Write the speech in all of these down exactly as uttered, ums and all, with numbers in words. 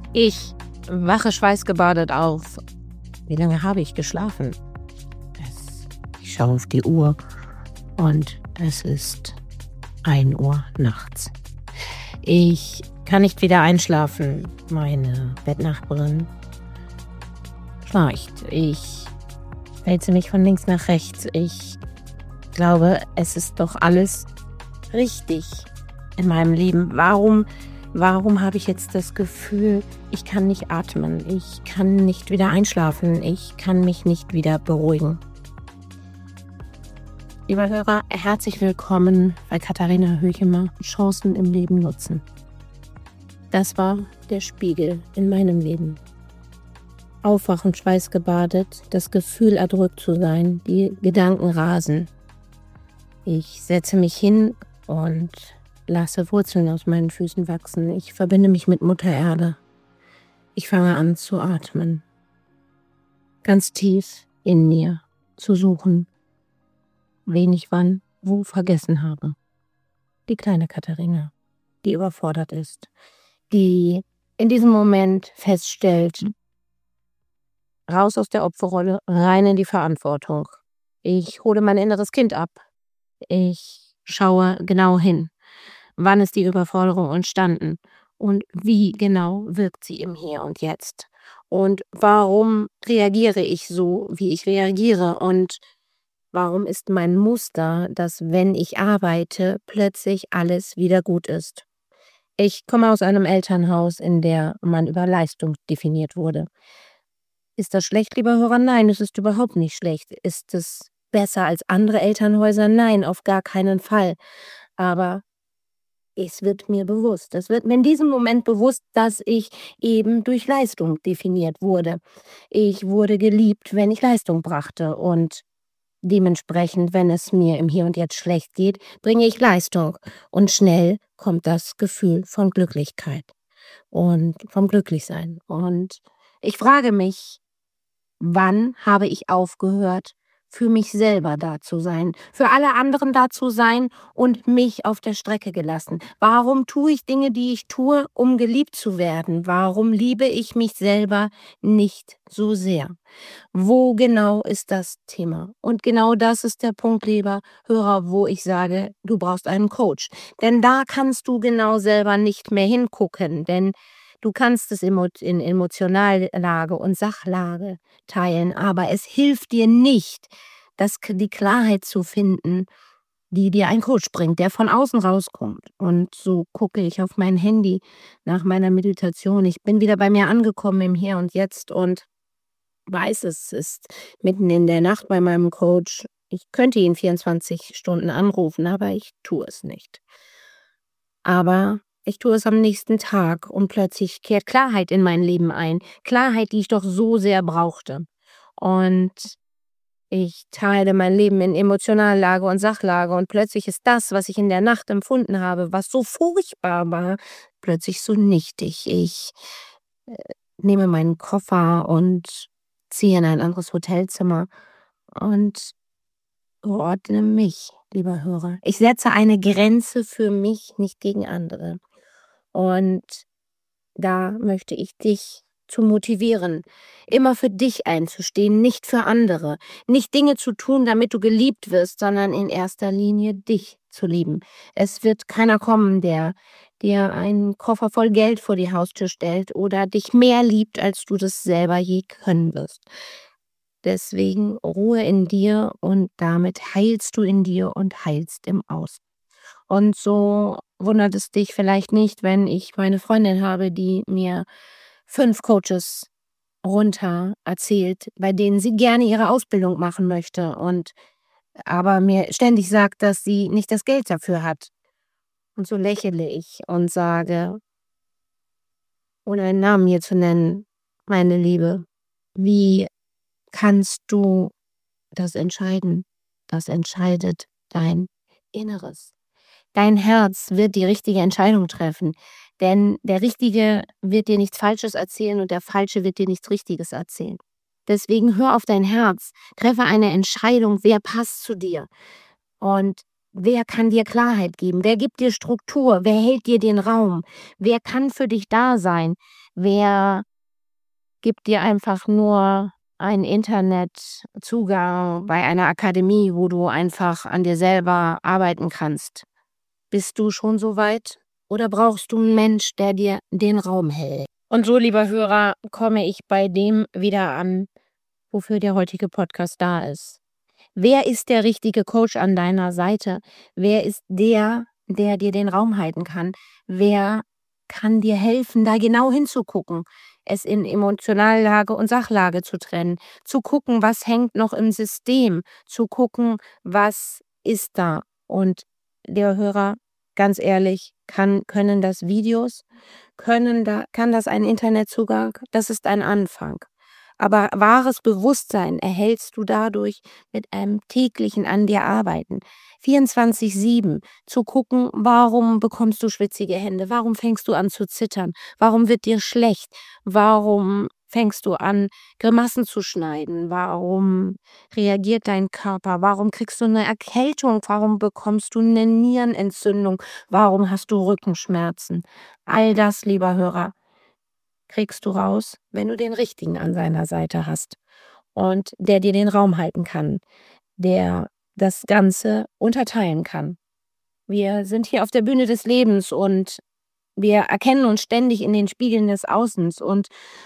Ich wache schweißgebadet auf. Wie lange habe ich geschlafen? Es, ich schaue auf die Uhr und es ist ein Uhr nachts. Ich kann nicht wieder einschlafen. Meine Bettnachbarin schnarcht. Ich wälze mich von links nach rechts. Ich glaube, es ist doch alles richtig in meinem Leben. Warum, warum habe ich jetzt das Gefühl, ich kann nicht atmen, ich kann nicht wieder einschlafen, ich kann mich nicht wieder beruhigen? Lieber Hörer, herzlich willkommen bei Katharina Höchemer, Chancen im Leben nutzen. Das war der Spiegel in meinem Leben. Aufwachen, schweißgebadet, das Gefühl erdrückt zu sein, die Gedanken rasen. Ich setze mich hin und lasse Wurzeln aus meinen Füßen wachsen. Ich verbinde mich mit Mutter Erde. Ich fange an zu atmen. Ganz tief in mir zu suchen, wen ich wann, wo vergessen habe. Die kleine Katharina, die überfordert ist, die in diesem Moment feststellt, raus aus der Opferrolle, rein in die Verantwortung. Ich hole mein inneres Kind ab. Ich schaue genau hin. Wann ist die Überforderung entstanden? Und wie genau wirkt sie im Hier und Jetzt? Und warum reagiere ich so, wie ich reagiere? Und warum ist mein Muster, dass, wenn ich arbeite, plötzlich alles wieder gut ist? Ich komme aus einem Elternhaus, in der man über Leistung definiert wurde. Ist das schlecht, lieber Hörer? Nein, es ist überhaupt nicht schlecht. Ist es besser als andere Elternhäuser? Nein, auf gar keinen Fall. Aber es wird mir bewusst. Es wird mir in diesem Moment bewusst, dass ich eben durch Leistung definiert wurde. Ich wurde geliebt, wenn ich Leistung brachte. Und dementsprechend, wenn es mir im Hier und Jetzt schlecht geht, bringe ich Leistung. Und schnell kommt das Gefühl von Glücklichkeit und vom Glücklichsein. Und ich frage mich, wann habe ich aufgehört, für mich selber da zu sein, für alle anderen da zu sein und mich auf der Strecke gelassen? Warum tue ich Dinge, die ich tue, um geliebt zu werden? Warum liebe ich mich selber nicht so sehr? Wo genau ist das Thema? Und genau das ist der Punkt, lieber Hörer, wo ich sage, du brauchst einen Coach. Denn da kannst du genau selber nicht mehr hingucken, denn du kannst es in Emotionallage und Sachlage teilen, aber es hilft dir nicht, das, die Klarheit zu finden, die dir ein Coach bringt, der von außen rauskommt. Und so gucke ich auf mein Handy nach meiner Meditation. Ich bin wieder bei mir angekommen im Hier und Jetzt und weiß, es ist mitten in der Nacht bei meinem Coach. Ich könnte ihn vierundzwanzig Stunden anrufen, aber ich tue es nicht. Aber ich tue es am nächsten Tag und plötzlich kehrt Klarheit in mein Leben ein. Klarheit, die ich doch so sehr brauchte. Und ich teile mein Leben in Emotionallage und Sachlage und plötzlich ist das, was ich in der Nacht empfunden habe, was so furchtbar war, plötzlich so nichtig. Ich äh, nehme meinen Koffer und ziehe in ein anderes Hotelzimmer und ordne mich, lieber Hörer. Ich setze eine Grenze für mich, nicht gegen andere. Und da möchte ich dich zu motivieren, immer für dich einzustehen, nicht für andere. Nicht Dinge zu tun, damit du geliebt wirst, sondern in erster Linie dich zu lieben. Es wird keiner kommen, der dir einen Koffer voll Geld vor die Haustür stellt oder dich mehr liebt, als du das selber je können wirst. Deswegen Ruhe in dir und damit heilst du in dir und heilst im Außen. Und so wundert es dich vielleicht nicht, wenn ich meine Freundin habe, die mir fünf Coaches runter erzählt, bei denen sie gerne ihre Ausbildung machen möchte und aber mir ständig sagt, dass sie nicht das Geld dafür hat. Und so lächle ich und sage, ohne einen Namen hier zu nennen, meine Liebe, wie kannst du das entscheiden? Das entscheidet dein Inneres. Dein Herz wird die richtige Entscheidung treffen, denn der Richtige wird dir nichts Falsches erzählen und der Falsche wird dir nichts Richtiges erzählen. Deswegen hör auf dein Herz, treffe eine Entscheidung, wer passt zu dir. Und Wer kann dir Klarheit geben? Wer gibt dir Struktur? Wer hält dir den Raum? Wer kann für dich da sein? Wer gibt dir einfach nur einen Internetzugang bei einer Akademie, wo du einfach an dir selber arbeiten kannst? Bist du schon so weit? Oder brauchst du einen Mensch, der dir den Raum hält? Und so, lieber Hörer, komme ich bei dem wieder an, wofür der heutige Podcast da ist. Wer ist der richtige Coach an deiner Seite? Wer ist der, der dir den Raum halten kann? Wer kann dir helfen, da genau hinzugucken, es in Emotionallage und Sachlage zu trennen, zu gucken, was hängt noch im System, zu gucken, was ist da. Und der Hörer, ganz ehrlich, kann, können das Videos, können da, kann das ein Internetzugang, das ist ein Anfang. Aber wahres Bewusstsein erhältst du dadurch mit einem täglichen an dir arbeiten. vierundzwanzig sieben zu gucken, warum bekommst du schwitzige Hände, warum fängst du an zu zittern, warum wird dir schlecht, warum fängst du an, Grimassen zu schneiden, warum reagiert dein Körper, warum kriegst du eine Erkältung, warum bekommst du eine Nierenentzündung, warum hast du Rückenschmerzen. All das, lieber Hörer, kriegst du raus, wenn du den Richtigen an seiner Seite hast und der dir den Raum halten kann, der das Ganze unterteilen kann. Wir sind hier auf der Bühne des Lebens und wir erkennen uns ständig in den Spiegeln des Außens und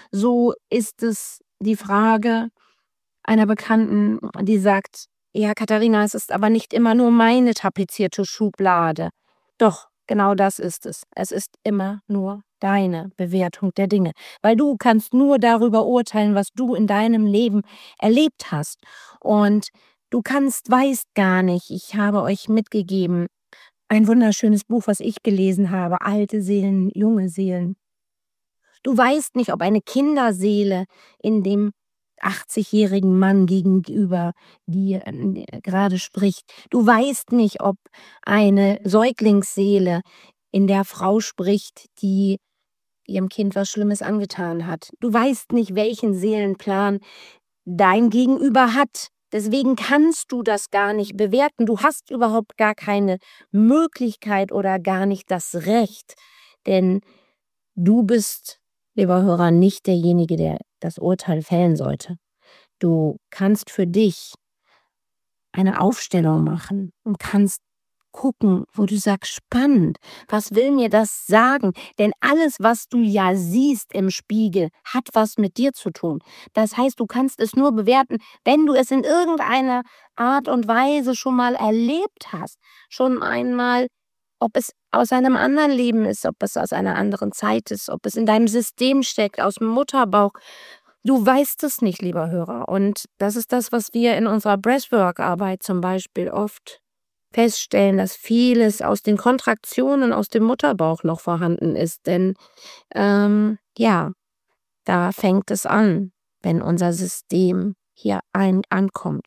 so ist es die Frage einer Bekannten, die sagt, ja Katharina, es ist aber nicht immer nur meine tapezierte Schublade. Doch, genau das ist es. Es ist immer nur deine Bewertung der Dinge. Weil du kannst nur darüber urteilen, was du in deinem Leben erlebt hast. Und du kannst, weißt gar nicht, ich habe euch mitgegeben, ein wunderschönes Buch, was ich gelesen habe, Alte Seelen, junge Seelen. Du weißt nicht, ob eine Kinderseele in dem achtzigjährigen Mann gegenüber dir äh, gerade spricht. Du weißt nicht, ob eine Säuglingsseele in der Frau spricht, die ihrem Kind was Schlimmes angetan hat. Du weißt nicht, welchen Seelenplan dein Gegenüber hat. Deswegen kannst du das gar nicht bewerten. Du hast überhaupt gar keine Möglichkeit oder gar nicht das Recht. Denn du bist, lieber Hörer, nicht derjenige, der das Urteil fällen sollte. Du kannst für dich eine Aufstellung machen und kannst gucken, wo du sagst, spannend, was will mir das sagen? Denn alles, was du ja siehst im Spiegel, hat was mit dir zu tun. Das heißt, du kannst es nur bewerten, wenn du es in irgendeiner Art und Weise schon mal erlebt hast. Schon einmal, ob es aus einem anderen Leben ist, ob es aus einer anderen Zeit ist, ob es in deinem System steckt, aus dem Mutterbauch. Du weißt es nicht, lieber Hörer. Und das ist das, was wir in unserer Breathwork-Arbeit zum Beispiel oft feststellen, dass vieles aus den Kontraktionen aus dem Mutterbauch noch vorhanden ist. Denn ähm, ja, da fängt es an, wenn unser System hier ein ankommt.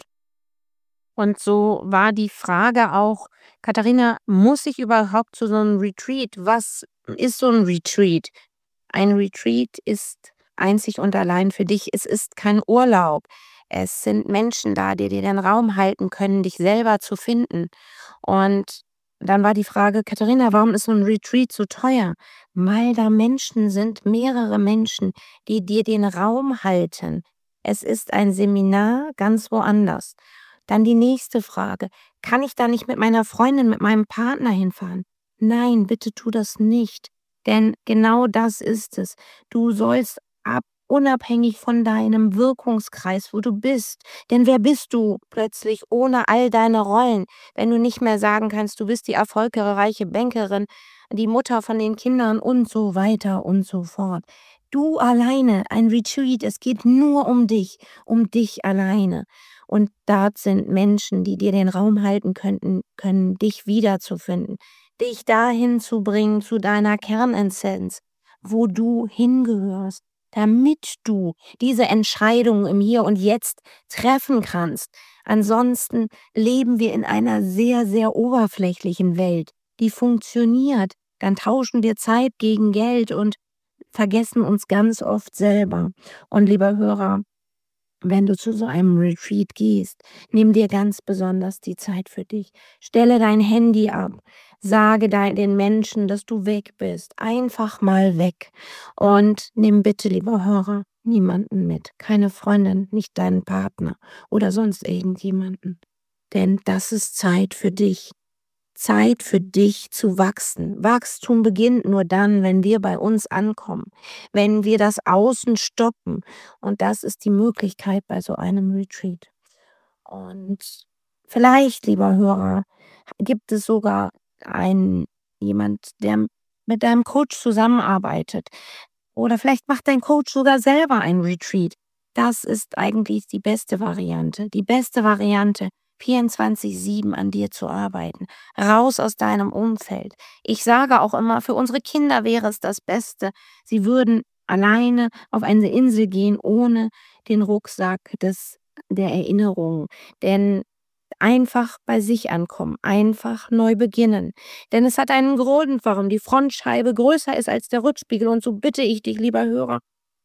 Und so war die Frage auch, Katharina, muss ich überhaupt zu so einem Retreat? Was ist so ein Retreat? Ein Retreat ist einzig und allein für dich. Es ist kein Urlaub. Es sind Menschen da, die dir den Raum halten können, dich selber zu finden. Und dann war die Frage, Katharina, warum ist so ein Retreat so teuer? Weil da Menschen sind, mehrere Menschen, die dir den Raum halten. Es ist ein Seminar ganz woanders. Dann die nächste Frage, kann ich da nicht mit meiner Freundin, mit meinem Partner hinfahren? Nein, bitte tu das nicht. Denn genau das ist es. Du sollst ab, unabhängig von deinem Wirkungskreis, wo du bist. Denn wer bist du plötzlich ohne all deine Rollen, wenn du nicht mehr sagen kannst, du bist die erfolgreiche Bankerin, die Mutter von den Kindern und so weiter und so fort. Du alleine, ein Retreat, es geht nur um dich, um dich alleine. Und dort sind Menschen, die dir den Raum halten könnten, können dich wiederzufinden, dich dahin zu bringen zu deiner Kernessenz, wo du hingehörst, damit du diese Entscheidung im Hier und Jetzt treffen kannst. Ansonsten leben wir in einer sehr, sehr oberflächlichen Welt, die funktioniert. Dann tauschen wir Zeit gegen Geld und vergessen uns ganz oft selber. Und lieber Hörer, wenn du zu so einem Retreat gehst, nimm dir ganz besonders die Zeit für dich. Stelle dein Handy ab. Sage dein, den Menschen, dass du weg bist. Einfach mal weg. Und nimm bitte, lieber Hörer, niemanden mit. Keine Freundin, nicht deinen Partner oder sonst irgendjemanden. Denn das ist Zeit für dich. Zeit für dich zu wachsen. Wachstum beginnt nur dann, wenn wir bei uns ankommen, wenn wir das Außen stoppen. Und das ist die Möglichkeit bei so einem Retreat. Und vielleicht, lieber Hörer, gibt es sogar einen jemand, der mit deinem Coach zusammenarbeitet. Oder vielleicht macht dein Coach sogar selber ein Retreat. Das ist eigentlich die beste Variante. Die beste Variante, vierundzwanzig sieben an dir zu arbeiten. Raus aus deinem Umfeld. Ich sage auch immer, für unsere Kinder wäre es das Beste. Sie würden alleine auf eine Insel gehen, ohne den Rucksack des, der Erinnerungen. Denn einfach bei sich ankommen, einfach neu beginnen. Denn es hat einen Grund, warum die Frontscheibe größer ist als der Rückspiegel. Und so bitte ich dich, lieber Hörer,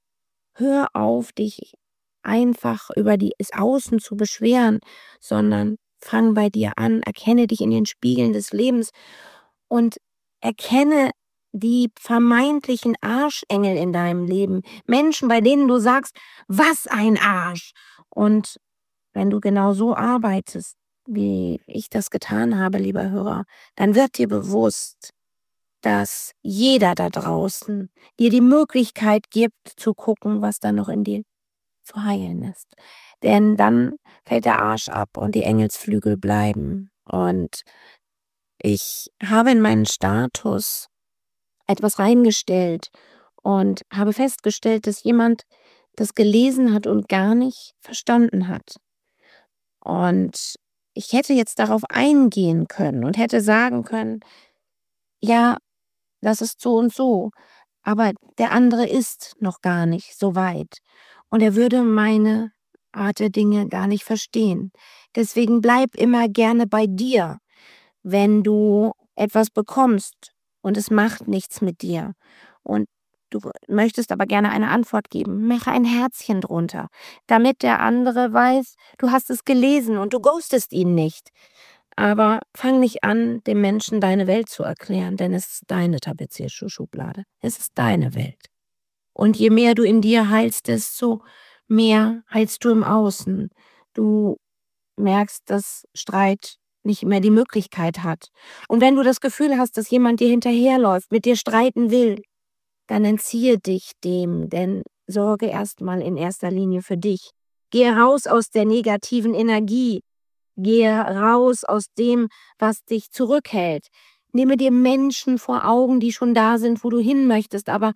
hör auf, dich einfach über die, das Außen zu beschweren, sondern fang bei dir an, erkenne dich in den Spiegeln des Lebens und erkenne die vermeintlichen Arschengel in deinem Leben. Menschen, bei denen du sagst, was ein Arsch. Und wenn du genau so arbeitest, wie ich das getan habe, lieber Hörer, dann wird dir bewusst, dass jeder da draußen dir die Möglichkeit gibt, zu gucken, was da noch in dir zu heilen ist. Denn dann fällt der Arsch ab und die Engelsflügel bleiben. Und ich habe in meinen Status etwas reingestellt und habe festgestellt, dass jemand das gelesen hat und gar nicht verstanden hat. Und ich hätte jetzt darauf eingehen können und hätte sagen können, ja, das ist so und so, aber der andere ist noch gar nicht so weit und er würde meine Art der Dinge gar nicht verstehen. Deswegen bleib immer gerne bei dir, wenn du etwas bekommst und es macht nichts mit dir und du möchtest aber gerne eine Antwort geben, mache ein Herzchen drunter, damit der andere weiß, du hast es gelesen und du ghostest ihn nicht. Aber fang nicht an, dem Menschen deine Welt zu erklären, denn es ist deine Tapezierschublade. Es ist deine Welt. Und je mehr du in dir heilst, desto mehr heilst du im Außen. Du merkst, dass Streit nicht mehr die Möglichkeit hat. Und wenn du das Gefühl hast, dass jemand dir hinterherläuft, mit dir streiten will, dann entziehe dich dem, denn sorge erstmal in erster Linie für dich. Gehe raus aus der negativen Energie. Gehe raus aus dem, was dich zurückhält. Nehme dir Menschen vor Augen, die schon da sind, wo du hin möchtest, aber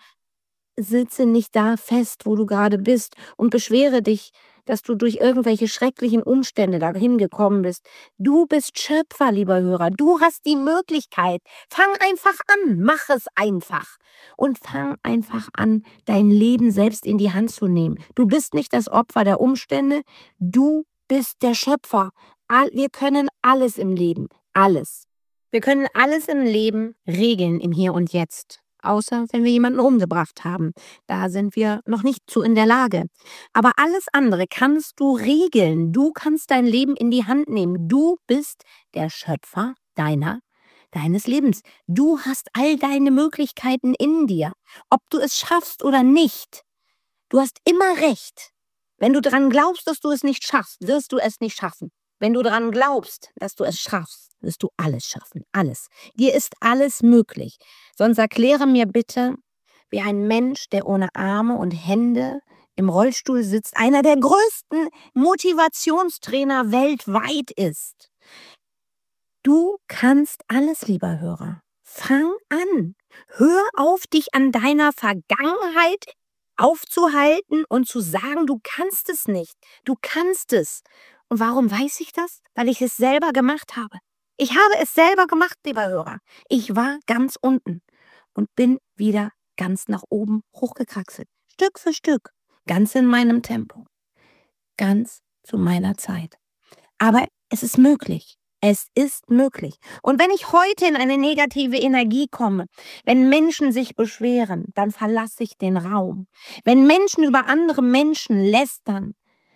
sitze nicht da fest, wo du gerade bist und beschwere dich, dass du durch irgendwelche schrecklichen Umstände dahin gekommen bist. Du bist Schöpfer, lieber Hörer. Du hast die Möglichkeit. Fang einfach an. Mach es einfach. Und fang einfach an, dein Leben selbst in die Hand zu nehmen. Du bist nicht das Opfer der Umstände. Du bist der Schöpfer. Wir können alles im Leben. Alles. Wir können alles im Leben regeln im Hier und Jetzt. Außer wenn wir jemanden umgebracht haben. Da sind wir noch nicht zu in der Lage. Aber alles andere kannst du regeln. Du kannst dein Leben in die Hand nehmen. Du bist der Schöpfer deiner, deines Lebens. Du hast all deine Möglichkeiten in dir. Ob du es schaffst oder nicht. Du hast immer recht. Wenn du daran glaubst, dass du es nicht schaffst, wirst du es nicht schaffen. Wenn du daran glaubst, dass du es schaffst, wirst du alles schaffen. Alles. Dir ist alles möglich. Sonst erkläre mir bitte, wie ein Mensch, der ohne Arme und Hände im Rollstuhl sitzt, einer der größten Motivationstrainer weltweit ist. Du kannst alles, lieber Hörer. Fang an. Hör auf, dich an deiner Vergangenheit aufzuhalten und zu sagen, du kannst es nicht. Du kannst es. Und warum weiß ich das? Weil ich es selber gemacht habe. Ich habe es selber gemacht, lieber Hörer. Ich war ganz unten und bin wieder ganz nach oben hochgekraxelt. Stück für Stück. Ganz in meinem Tempo. Ganz zu meiner Zeit. Aber es ist möglich. Es ist möglich. Und wenn ich heute in eine negative Energie komme, wenn Menschen sich beschweren, dann verlasse ich den Raum. Wenn Menschen über andere Menschen lästern,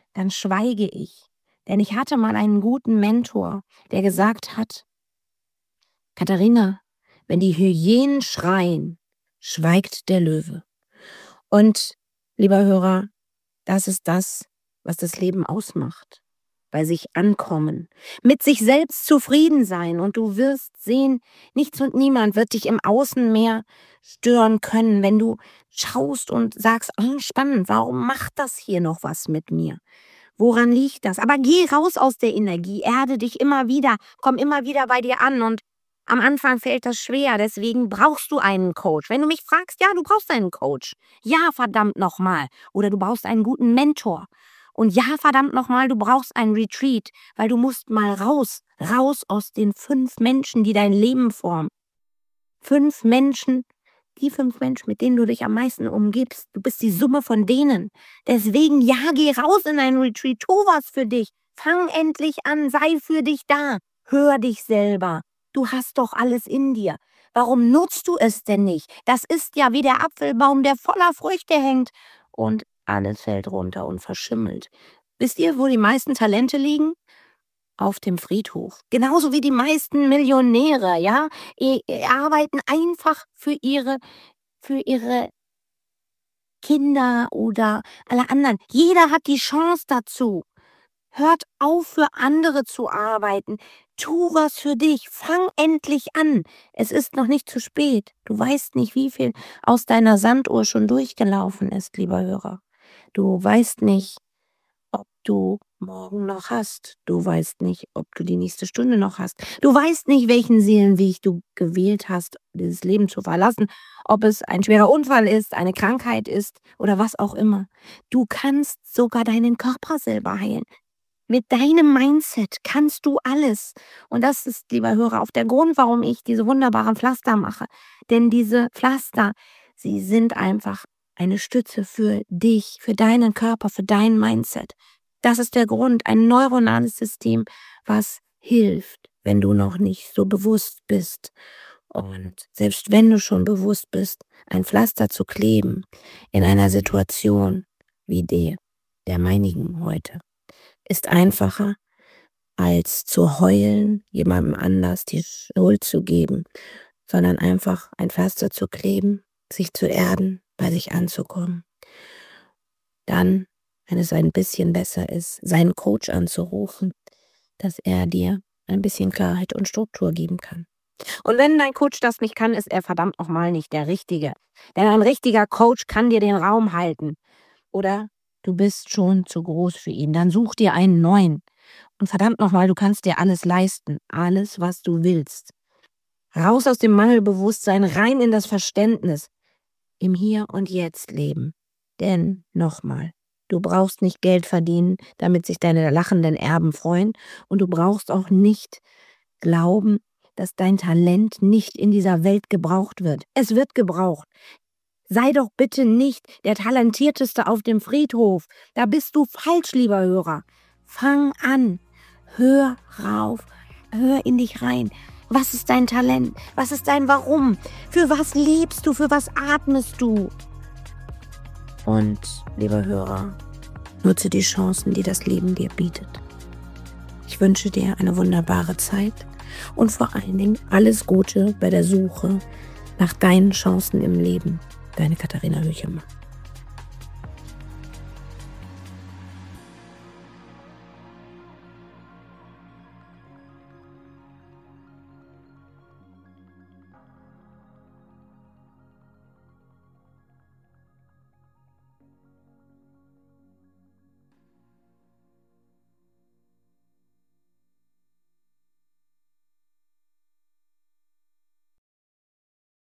dann schweige ich. Denn ich hatte mal einen guten Mentor, der gesagt hat, Katharina, wenn die Hyänen schreien, schweigt der Löwe. Und, lieber Hörer, das ist das, was das Leben ausmacht. Bei sich ankommen, mit sich selbst zufrieden sein, und du wirst sehen, nichts und niemand wird dich im Außen mehr stören können, wenn du schaust und sagst, oh, spannend, warum macht das hier noch was mit mir? Woran liegt das? Aber geh raus aus der Energie, erde dich immer wieder, komm immer wieder bei dir an, und am Anfang fällt das schwer, deswegen brauchst du einen Coach. Wenn du mich fragst, ja, du brauchst einen Coach. Ja, verdammt nochmal. Oder du brauchst einen guten Mentor. Und ja, verdammt nochmal, du brauchst einen Retreat, weil du musst mal raus, raus aus den fünf Menschen, die dein Leben formen. Fünf Menschen, die fünf Menschen, mit denen du dich am meisten umgibst. Du bist die Summe von denen. Deswegen, ja, geh raus in einen Retreat, tu was für dich. Fang endlich an, sei für dich da. Hör dich selber. Du hast doch alles in dir. Warum nutzt du es denn nicht? Das ist ja wie der Apfelbaum, der voller Früchte hängt. Und alles fällt runter und verschimmelt. Wisst ihr, wo die meisten Talente liegen? Auf dem Friedhof. Genauso wie die meisten Millionäre, ja? Die arbeiten einfach für ihre, für ihre Kinder oder alle anderen. Jeder hat die Chance dazu. Hört auf, für andere zu arbeiten. Tu was für dich. Fang endlich an. Es ist noch nicht zu spät. Du weißt nicht, wie viel aus deiner Sanduhr schon durchgelaufen ist, lieber Hörer. Du weißt nicht, ob du morgen noch hast. Du weißt nicht, ob du die nächste Stunde noch hast. Du weißt nicht, welchen Seelenweg du gewählt hast, dieses Leben zu verlassen. Ob es ein schwerer Unfall ist, eine Krankheit ist oder was auch immer. Du kannst sogar deinen Körper selber heilen. Mit deinem Mindset kannst du alles. Und das ist, lieber Hörer, auch der Grund, warum ich diese wunderbaren Pflaster mache. Denn diese Pflaster, sie sind einfach eine Stütze für dich, für deinen Körper, für dein Mindset. Das ist der Grund, ein neuronales System, was hilft, wenn du noch nicht so bewusst bist. Und selbst wenn du schon bewusst bist, ein Pflaster zu kleben in einer Situation wie der, der meinigen heute, ist einfacher, als zu heulen, jemandem anders die Schuld zu geben, sondern einfach ein Pflaster zu kleben, sich zu erden, bei sich anzukommen. Dann, wenn es ein bisschen besser ist, seinen Coach anzurufen, dass er dir ein bisschen Klarheit und Struktur geben kann. Und wenn dein Coach das nicht kann, ist er verdammt nochmal nicht der Richtige. Denn ein richtiger Coach kann dir den Raum halten. Oder du bist schon zu groß für ihn. Dann such dir einen neuen. Und verdammt nochmal, du kannst dir alles leisten. Alles, was du willst. Raus aus dem Mangelbewusstsein, rein in das Verständnis. Im Hier und Jetzt leben. Denn, nochmal, du brauchst nicht Geld verdienen, damit sich deine lachenden Erben freuen. Und du brauchst auch nicht glauben, dass dein Talent nicht in dieser Welt gebraucht wird. Es wird gebraucht. Sei doch bitte nicht der Talentierteste auf dem Friedhof. Da bist du falsch, lieber Hörer. Fang an. Hör rauf. Hör in dich rein. Was ist dein Talent? Was ist dein Warum? Für was lebst du? Für was atmest du? Und, lieber Hörer, nutze die Chancen, die das Leben dir bietet. Ich wünsche dir eine wunderbare Zeit und vor allen Dingen alles Gute bei der Suche nach deinen Chancen im Leben. Deine Katharina Höchemer.